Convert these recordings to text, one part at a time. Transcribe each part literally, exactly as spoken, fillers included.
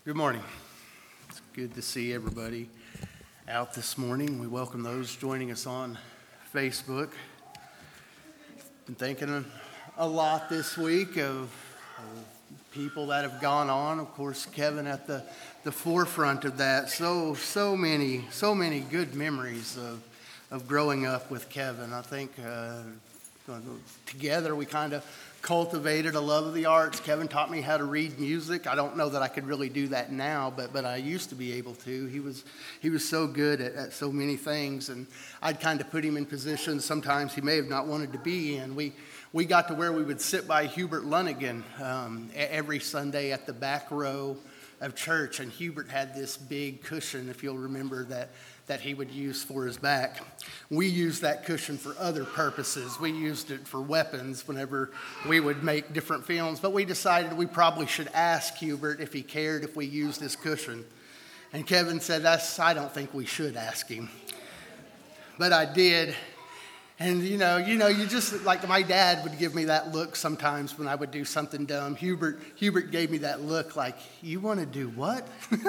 Good morning. It's good to see everybody out this morning. We welcome those joining us on Facebook. Been thinking a lot this week of, of people that have gone on. Of course, Kevin at the, the forefront of that. So, so many, so many good memories of, of growing up with Kevin. I think uh, together we kind of cultivated a love of the arts. Kevin taught me how to read music. I don't know that I could really do that now, but but I used to be able to. He was he was so good at, at so many things, and I'd kind of put him in positions sometimes he may have not wanted to be in. We we got to where we would sit by Hubert Lunigan um, every Sunday at the back row of church, and Hubert had this big cushion, if you'll remember, that that he would use for his back. We used that cushion for other purposes. We used it for weapons whenever we would make different films, but we decided we probably should ask Hubert if he cared if we used his cushion. And Kevin said, That's, I don't think we should ask him. But I did. And you know, you know, you just, like my dad would give me that look sometimes when I would do something dumb. Hubert, Hubert gave me that look like, you want to do what?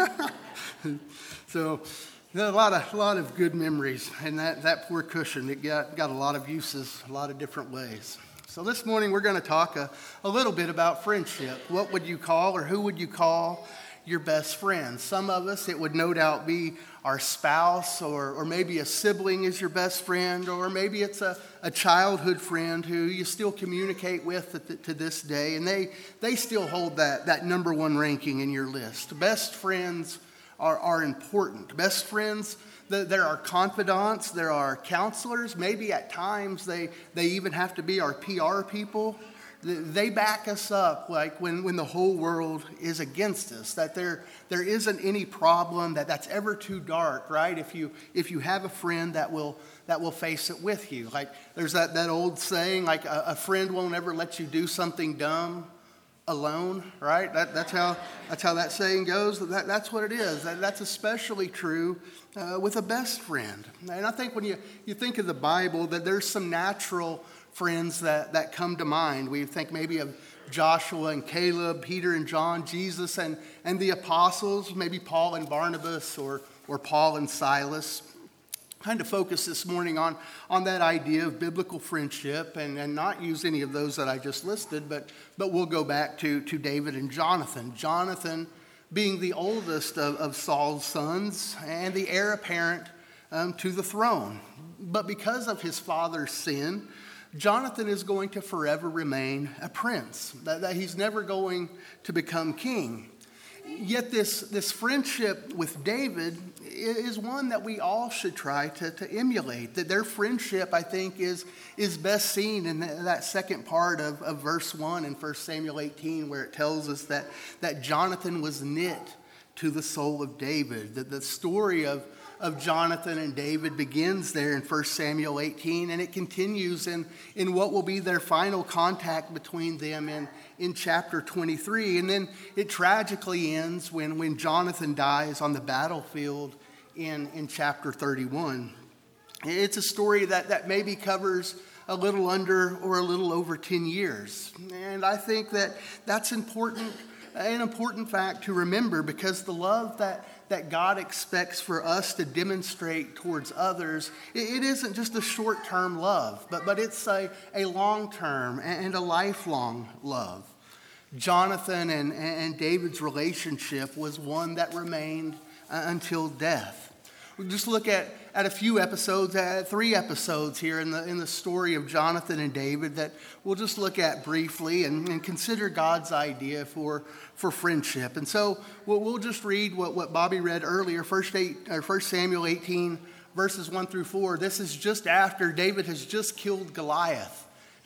So, a lot of a lot of good memories, and that, that poor cushion, it got, got a lot of uses, a lot of different ways. So this morning we're going to talk a, a little bit about friendship. What would you call, or who would you call your best friend? Some of us, it would no doubt be our spouse, or, or maybe a sibling is your best friend, or maybe it's a, a childhood friend who you still communicate with to, to this day, and they, they still hold that, that number one ranking in your list. Best friends Are, are important. Best friends, there are confidants, there are counselors. Maybe at times they, they even have to be our P R people. They back us up like when, when the whole world is against us, that there there isn't any problem that, that's ever too dark, right? If you if you have a friend that will that will face it with you. Like there's that, that old saying, like a, a friend won't ever let you do something dumb alone, right? That, that's how that's how that saying goes. That, that's what it is. That, that's especially true uh, with a best friend. And I think when you, you think of the Bible, that there's some natural friends that, that come to mind. We think maybe of Joshua and Caleb, Peter and John, Jesus and, and the apostles, maybe Paul and Barnabas, or, or Paul and Silas. Kind of focus this morning on, on that idea of biblical friendship and, and not use any of those that I just listed, but, but we'll go back to, to David and Jonathan. Jonathan being the oldest of, of Saul's sons and the heir apparent um, to the throne. But because of his father's sin, Jonathan is going to forever remain a prince, that, that he's never going to become king. Yet this, this friendship with David is one that we all should try to, to emulate. That their friendship, I think, is, is best seen in that second part of, of verse one in First Samuel eighteen, where it tells us that, that Jonathan was knit to the soul of David. That the story of, of Jonathan and David begins there in First Samuel eighteen, and it continues in, in what will be their final contact between them in, in chapter twenty-three. And then it tragically ends when, when Jonathan dies on the battlefield in, in chapter thirty-one. It's a story that, that maybe covers a little under or a little over ten years. And I think that that's important, an important fact to remember, because the love that that God expects for us to demonstrate towards others, it isn't just a short-term love, but, but it's a, a long-term and a lifelong love. Jonathan and, and David's relationship was one that remained until death. We just look at, at a few episodes, uh, three episodes here in the in the story of Jonathan and David that we'll just look at briefly and, and consider God's idea for, for friendship. And so we'll, we'll just read what, what Bobby read earlier, First, eight, or First Samuel eighteen, verses one through four. This is just after David has just killed Goliath.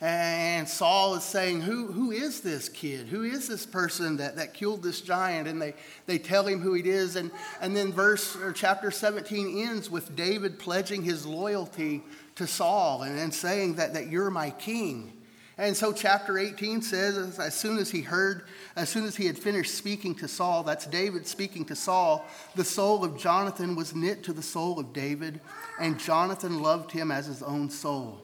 And Saul is saying, who, who is this kid? Who is this person that, that killed this giant? And they, they tell him who it is. And, and then verse or chapter seventeen ends with David pledging his loyalty to Saul and, and saying that, that you're my king. And so chapter eighteen says, as soon as he heard, as soon as he had finished speaking to Saul, that's David speaking to Saul, the soul of Jonathan was knit to the soul of David, and Jonathan loved him as his own soul.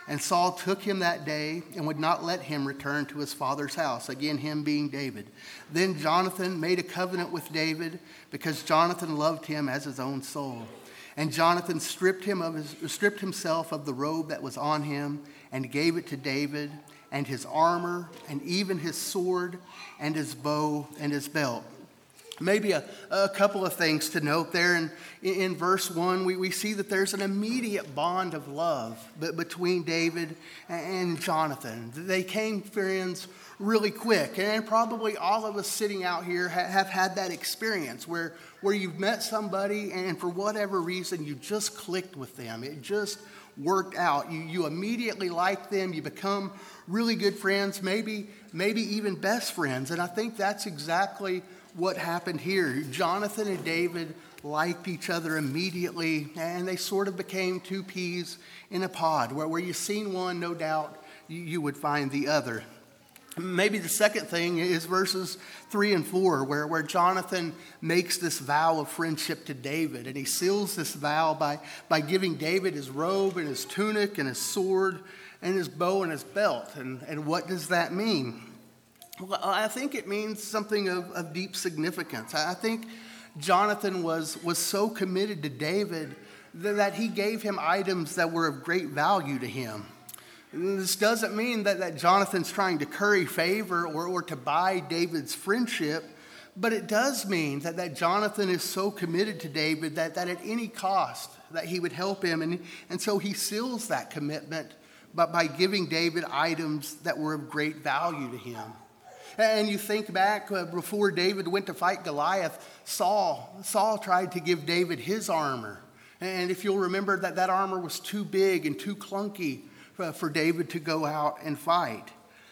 And Saul took him that day and would not let him return to his father's house, again, him being David. Then Jonathan made a covenant with David because Jonathan loved him as his own soul. And Jonathan stripped him of his, stripped himself of the robe that was on him and gave it to David, and his armor, and even his sword, and his bow, and his belt. Maybe a, a couple of things to note there. In, in verse one, we, we see that there's an immediate bond of love between David and Jonathan. They came friends really quick. And probably all of us sitting out here ha- have had that experience where, where you've met somebody and for whatever reason you just clicked with them. It just worked out. You, you immediately like them. You become really good friends, maybe, maybe even best friends. And I think that's exactly what happened here. Jonathan and David liked each other immediately, and they sort of became two peas in a pod, where, where you've seen one, no doubt, you, you would find the other. Maybe the second thing is verses three and four, where, where Jonathan makes this vow of friendship to David, and he seals this vow by, by giving David his robe and his tunic and his sword and his bow and his belt. And, and what does that mean? Well, I think it means something of, of deep significance. I think Jonathan was, was so committed to David that he gave him items that were of great value to him. This doesn't mean that, that Jonathan's trying to curry favor or, or to buy David's friendship, but it does mean that, that Jonathan is so committed to David that, that at any cost that he would help him. And, and so he seals that commitment by, by giving David items that were of great value to him. And you think back uh, before David went to fight Goliath, Saul, Saul tried to give David his armor. And if you'll remember that that armor was too big and too clunky for, for David to go out and fight.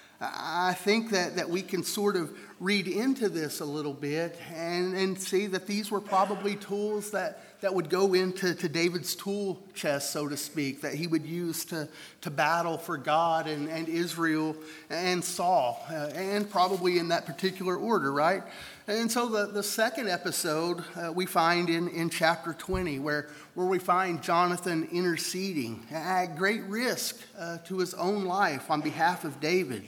I think that, that we can sort of read into this a little bit and, and see that these were probably tools that, that would go into to David's tool chest, so to speak, that he would use to, to battle for God and, and Israel and Saul, uh, and probably in that particular order, right? And so the, the second episode uh, we find in, in chapter twenty, where, where we find Jonathan interceding at great risk uh, to his own life on behalf of David.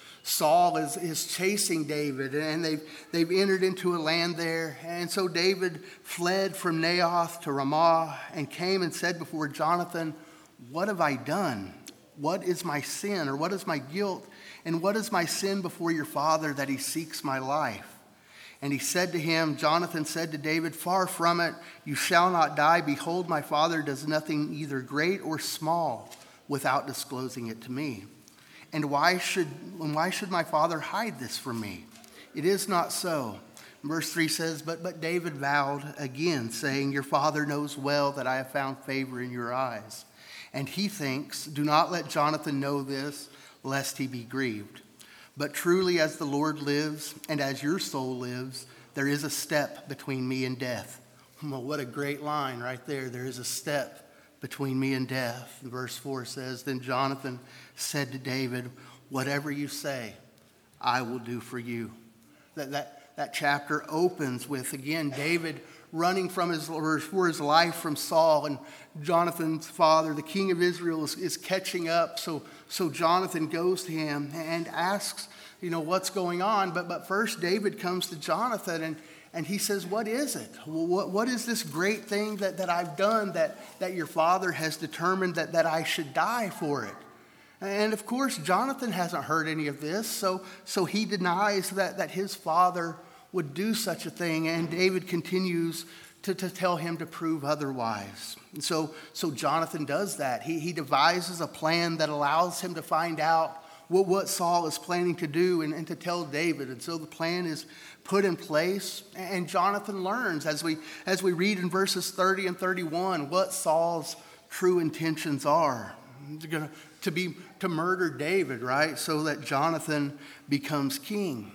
Saul is, is chasing David, and they've, they've entered into a land there. And so David fled from Naioth to Ramah and came and said before Jonathan, "What have I done? What is my sin, or what is my guilt? And what is my sin before your father that he seeks my life?" And he said to him, Jonathan said to David, "Far from it, you shall not die. Behold, my father does nothing either great or small without disclosing it to me. And why should, and why should my father hide this from me? It is not so." Verse three says, but, but David vowed again, saying, "Your father knows well that I have found favor in your eyes." And he thinks, "Do not let Jonathan know this, lest he be grieved. But truly as the Lord lives, and as your soul lives, there is a step between me and death." Well, what a great line right there. There is a step between me and death. And verse four says, "Then Jonathan said to David, whatever you say, I will do for you." That, that, that chapter opens with, again, David running from his, or for his life from Saul, and Jonathan's father, the king of Israel, is, is catching up. So, so Jonathan goes to him and asks, you know, what's going on. But, but first David comes to Jonathan and And he says, "What is it? What, what is this great thing that, that I've done that, that your father has determined that, that I should die for it?" And of course, Jonathan hasn't heard any of this, so, so he denies that, that his father would do such a thing. And David continues to, to tell him to prove otherwise. And so, so Jonathan does that. He, he devises a plan that allows him to find out what, what Saul is planning to do and, and to tell David. And so the plan is put in place, and Jonathan learns as we as we read in verses thirty and thirty-one what Saul's true intentions are. He's gonna to be to murder David, right? So that Jonathan becomes king.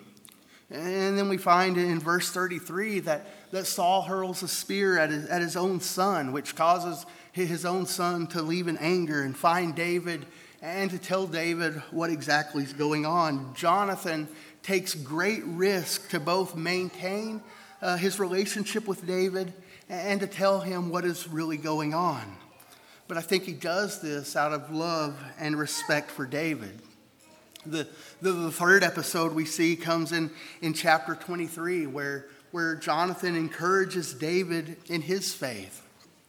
And then we find in verse thirty-three that, that Saul hurls a spear at his, at his own son, which causes his own son to leave in anger and find David and to tell David what exactly is going on. Jonathan takes great risk to both maintain uh, his relationship with David and to tell him what is really going on. but I think he does this out of love and respect for David. The, the, the third episode we see comes in, in chapter twenty-three, where, where Jonathan encourages David in his faith.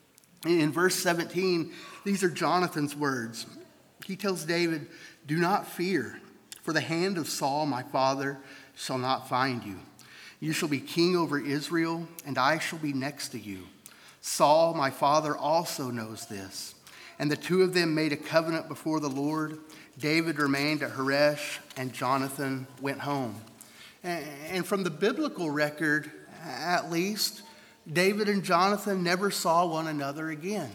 In verse seventeen, these are Jonathan's words. He tells David, "Do not fear, for the hand of Saul my father shall not find you. You shall be king over Israel, and I shall be next to you. Saul my father also knows this." And the two of them made a covenant before the Lord. David remained at Horesh, and Jonathan went home. And from the biblical record, at least, David and Jonathan never saw one another again.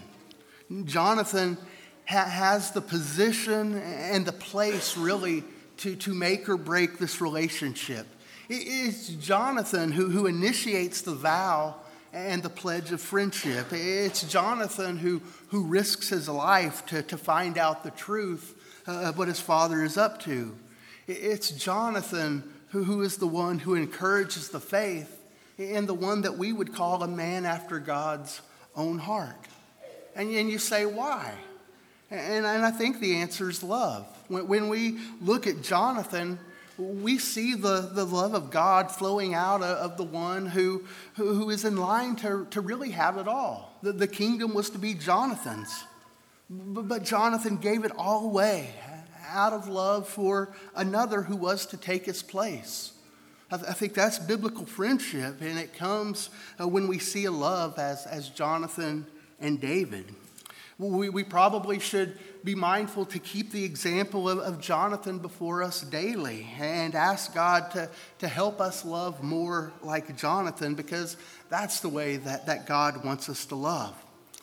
Jonathan ha- has the position and the place, really, to, to make or break this relationship. It's Jonathan who, who initiates the vow and the pledge of friendship. It's Jonathan who, who risks his life to, to find out the truth of what his father is up to. It's Jonathan who, who is the one who encourages the faith, and the one that we would call a man after God's own heart. And, and you say, why? And, and I think the answer is love. When, when we look at Jonathan, we see the, the love of God flowing out of, of the one who, who, who is in line to, to really have it all. The, the kingdom was to be Jonathan's. But, but Jonathan gave it all away out of love for another who was to take his place. I think that's biblical friendship, and it comes uh, when we see a love as, as Jonathan and David. We, we probably should be mindful to keep the example of, of Jonathan before us daily and ask God to, to help us love more like Jonathan, because that's the way that, that God wants us to love.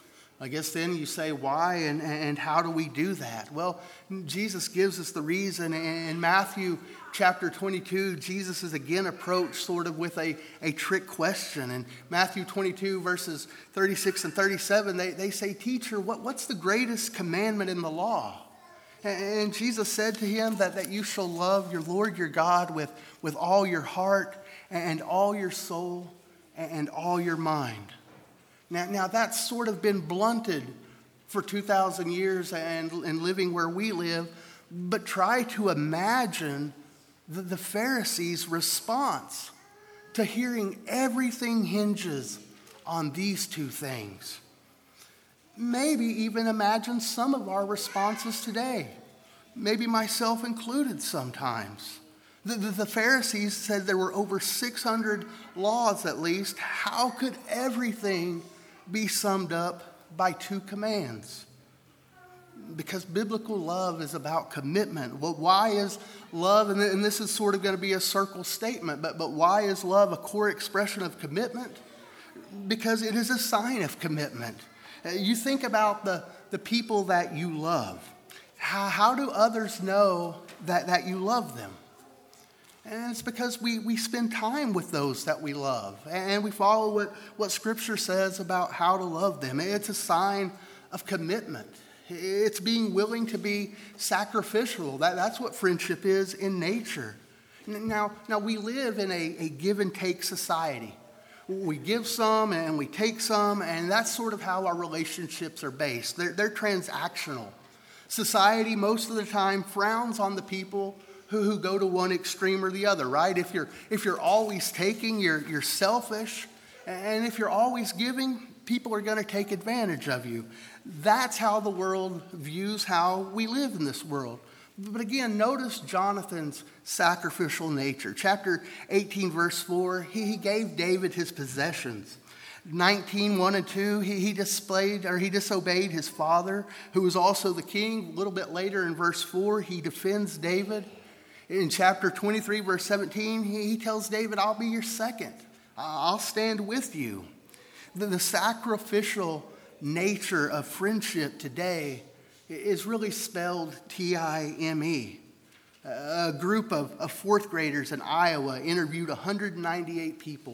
I guess then you say, why and, and how do we do that? Well, Jesus gives us the reason. In Matthew chapter twenty-two, Jesus is again approached sort of with a, a trick question. In Matthew twenty-two, verses thirty-six and thirty-seven, they, they say, "Teacher, what, what's the greatest commandment in the law?" And Jesus said to him that, that you shall love your Lord your God with, with all your heart and all your soul and all your mind. Now, now that's sort of been blunted for two thousand years and, and living where we live, but try to imagine the, the Pharisees' response to hearing everything hinges on these two things. Maybe even imagine some of our responses today, maybe myself included sometimes. The, the, the Pharisees said there were over six hundred laws at least. How could everything be summed up by two commands? Because biblical love is about commitment. Well, why is love, and, and this is sort of going to be a circle statement, but, but why is love a core expression of commitment? Because it is a sign of commitment. Uh, you think about the, the people that you love. How, how do others know that, that you love them? And it's because we, we spend time with those that we love. And we follow what, what Scripture says about how to love them. It's a sign of commitment. It's being willing to be sacrificial. That, that's what friendship is in nature. Now, now we live in a, a give and take society. We give some and we take some, and that's sort of how our relationships are based. They're, they're transactional. Society, most of the time, frowns on the people who, who go to one extreme or the other, right? If you're, if you're always taking, you're, you're selfish. And if you're always giving, people are going to take advantage of you. That's how the world views how we live in this world. But again, notice Jonathan's sacrificial nature. Chapter eighteen, verse four, he, he gave David his possessions. nineteen, one and two, he, he displayed or he disobeyed his father, who was also the king. A little bit later in verse four, he defends David. In chapter twenty-three, verse seventeen, he, he tells David, I'll be your second. I'll stand with you. The, the sacrificial nature of friendship today is really spelled T I M E. A group of, of fourth graders in Iowa interviewed one hundred ninety-eight people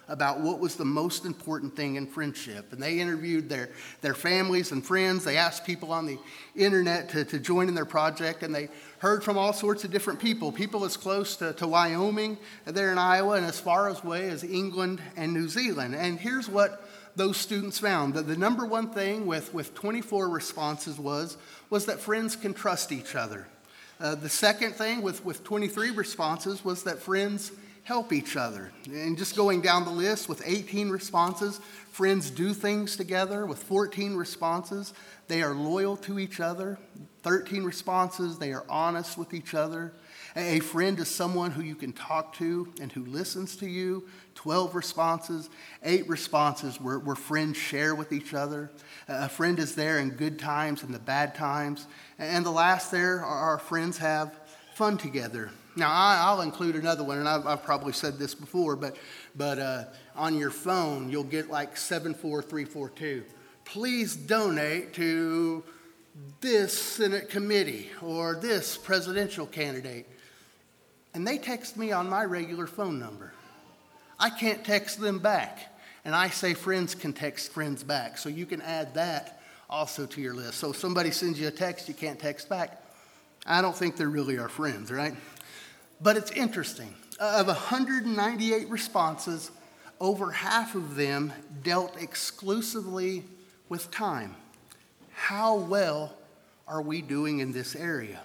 about what was the most important thing in friendship. And they interviewed their, their families and friends. They asked people on the internet to, to join in their project, and they heard from all sorts of different people, people as close to, to Wyoming, there in Iowa, and as far away as England and New Zealand. And here's what those students found. The, the number one thing with, with twenty-four responses was, was that friends can trust each other. Uh, the second thing with, with twenty-three responses was that friends help each other. And just going down the list with eighteen responses, friends do things together. With fourteen responses, they are loyal to each other. thirteen responses, they are honest with each other. A friend is someone who you can talk to and who listens to you. twelve responses, eight responses where, where friends share with each other. A friend is there in good times and the bad times. And the last there are our friends have fun together. Now, I, I'll include another one, and I've, I've probably said this before, but, but uh, on your phone, you'll get like seven four three four two. Please donate to this Senate committee or this presidential candidate. And they text me on my regular phone number. I can't text them back. And I say friends can text friends back. So you can add that also to your list. So if somebody sends you a text you can't text back, I don't think they're really our friends, right? But it's interesting. Of one hundred ninety-eight responses, over half of them dealt exclusively with time. How well are we doing in this area?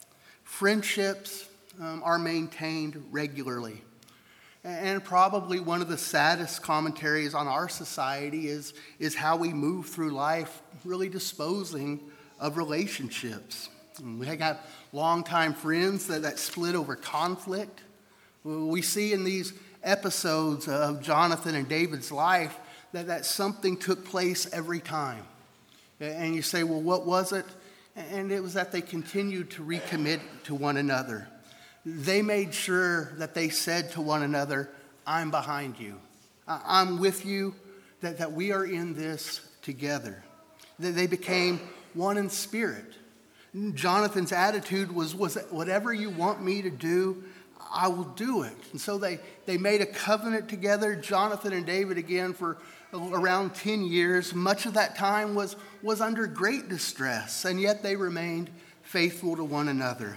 Friendships um, are maintained regularly. And probably one of the saddest commentaries on our society is, is how we move through life really disposing of relationships. And we got longtime friends that, that split over conflict. We see in these episodes of Jonathan and David's life that, that something took place every time. And you say, well, what was it? And it was that they continued to recommit to one another. They made sure that they said to one another, I'm behind you. I'm with you, that, that we are in this together. That they became one in spirit. Jonathan's attitude was, was whatever you want me to do, I will do it. And so they, they made a covenant together, Jonathan and David again, for around ten years. Much of that time was, was under great distress, and yet they remained faithful to one another.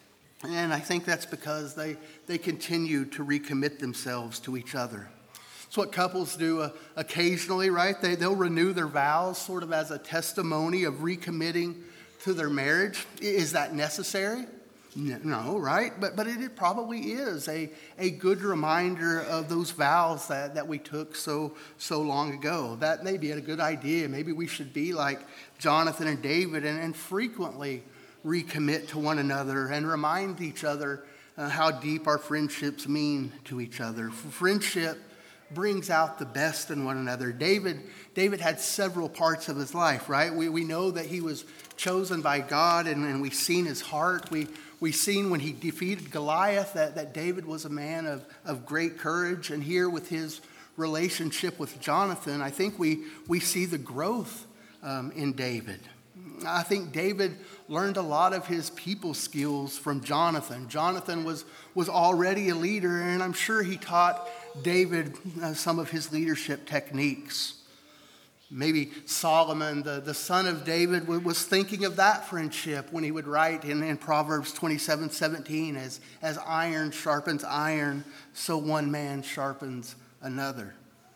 And I think that's because they, they continued to recommit themselves to each other. It's what couples do uh, occasionally, right? They, they'll renew their vows sort of as a testimony of recommitting to their marriage. Is that necessary? No, right? But but it, it probably is a, a good reminder of those vows that, that we took so so long ago. That may be a good idea. Maybe we should be like Jonathan and David and, and frequently recommit to one another and remind each other uh, how deep our friendships mean to each other. Friendship brings out the best in one another. David David had several parts of his life, right? We we know that he was chosen by God, and, and we've seen his heart. We we've seen when he defeated Goliath that, that David was a man of, of great courage. And here with his relationship with Jonathan, I think we, we see the growth um, in David. I think David learned a lot of his people skills from Jonathan. Jonathan was, was already a leader, and I'm sure he taught David uh, some of his leadership techniques. Maybe Solomon, the, the son of David, was thinking of that friendship when he would write in, in Proverbs twenty-seven seventeen, as, as iron sharpens iron, so one man sharpens another.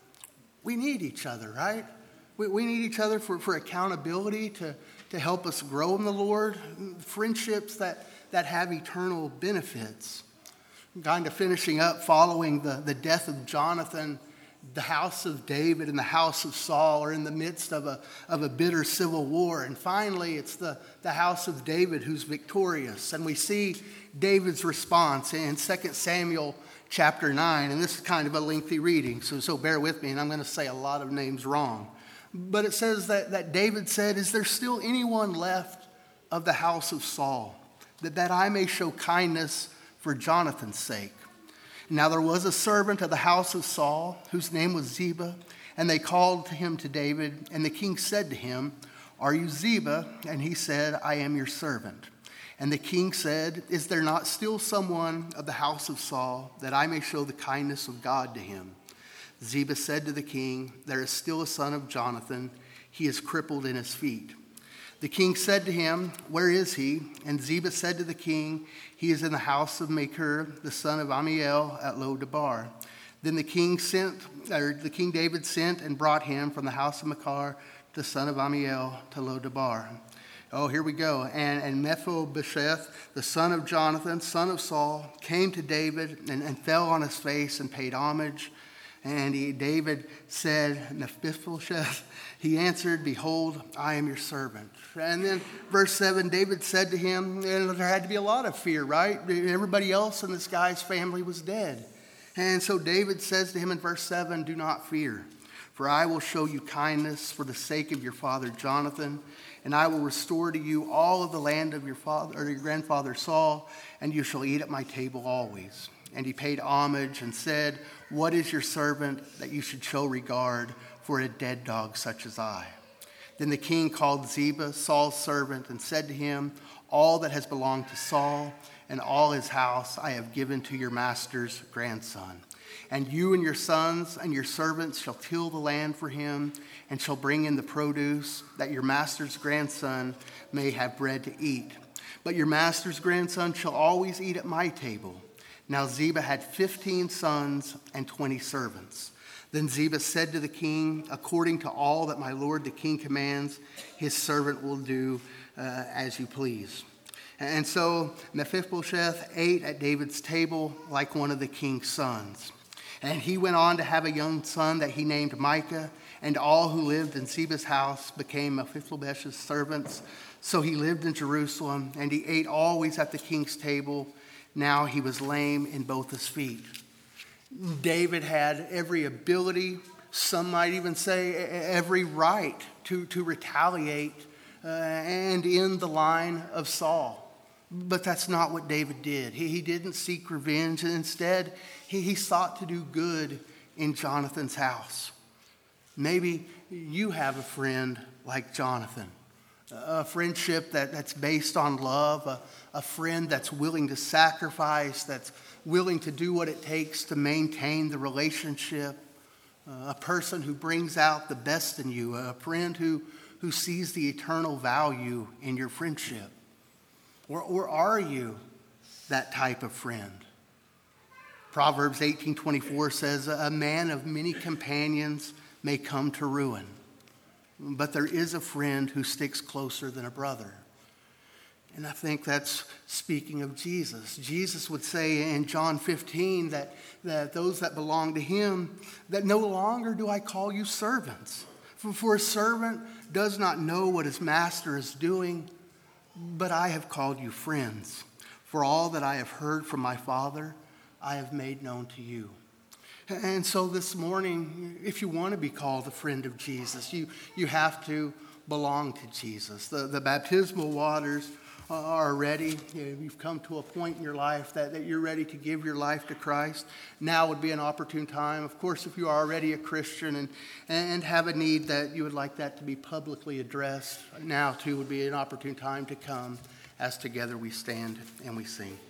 We need each other, right? We, we need each other for, for accountability, to, to help us grow in the Lord. Friendships that, that have eternal benefits. Kind of finishing up following the, the death of Jonathan, the house of David and the house of Saul are in the midst of a, of a bitter civil war. And finally, it's the, the house of David who's victorious. And we see David's response in Second Samuel chapter nine. And this is kind of a lengthy reading, so, so bear with me. And I'm going to say a lot of names wrong. But it says that, that David said, is there still anyone left of the house of Saul, that, that I may show kindness for Jonathan's sake? Now there was a servant of the house of Saul, whose name was Ziba, and they called him to David, and the king said to him, are you Ziba? And he said, I am your servant. And the king said, is there not still someone of the house of Saul, that I may show the kindness of God to him? Ziba said to the king, "There is still a son of Jonathan. He is crippled in his feet." The king said to him, "Where is he?" And Ziba said to the king, "He is in the house of Machir, the son of Ammiel, at Lo-debar." Then the king sent, or the King David sent and brought him from the house of Machir, the son of Ammiel, to Lo-debar. Oh, here we go. And, and Mephibosheth, the son of Jonathan, son of Saul, came to David and, and fell on his face and paid homage. And he, David said, "Mephibosheth," he answered, "Behold, I am your servant." And then verse seven, David said to him, and there had to be a lot of fear, right? Everybody else in this guy's family was dead. And so David says to him in verse seven, "Do not fear, for I will show you kindness for the sake of your father Jonathan, and I will restore to you all of the land of your father or your grandfather Saul, and you shall eat at my table always." And he paid homage and said, "What is your servant that you should show regard for a dead dog such as I?" Then the king called Ziba, Saul's servant, and said to him, "All that has belonged to Saul and all his house I have given to your master's grandson. And you and your sons and your servants shall till the land for him, and shall bring in the produce, that your master's grandson may have bread to eat. But your master's grandson shall always eat at my table." Now Ziba had fifteen sons and twenty servants. Then Ziba said to the king, "According to all that my lord the king commands, his servant will do uh, as you please." And so Mephibosheth ate at David's table like one of the king's sons. And he went on to have a young son that he named Micah, and all who lived in Ziba's house became Mephibosheth's servants. So he lived in Jerusalem, and he ate always at the king's table. Now he was lame in both his feet. David had every ability, some might even say every right, to, to retaliate uh, and in the line of Saul. But that's not what David did. He, he didn't seek revenge, and instead he, he sought to do good in Jonathan's house. Maybe you have a friend like Jonathan, a friendship that, that's based on love, a, a friend that's willing to sacrifice, that's willing to do what it takes to maintain the relationship, uh, a person who brings out the best in you, a friend who, who sees the eternal value in your friendship. Or, or are you that type of friend? Proverbs eighteen twenty-four says, "A man of many companions may come to ruin, but there is a friend who sticks closer than a brother." And I think that's speaking of Jesus. Jesus would say in John fifteen that, that those that belong to him, that no longer do I call you servants. For, for a servant does not know what his master is doing, but I have called you friends. For all that I have heard from my Father, I have made known to you. And so this morning, if you want to be called a friend of Jesus, you, you have to belong to Jesus. The, the baptismal waters are ready. You've come to a point in your life that, that you're ready to give your life to Christ. Now would be an opportune time. Of course, if you are already a Christian and, and have a need that you would like that to be publicly addressed, now too would be an opportune time to come as together we stand and we sing.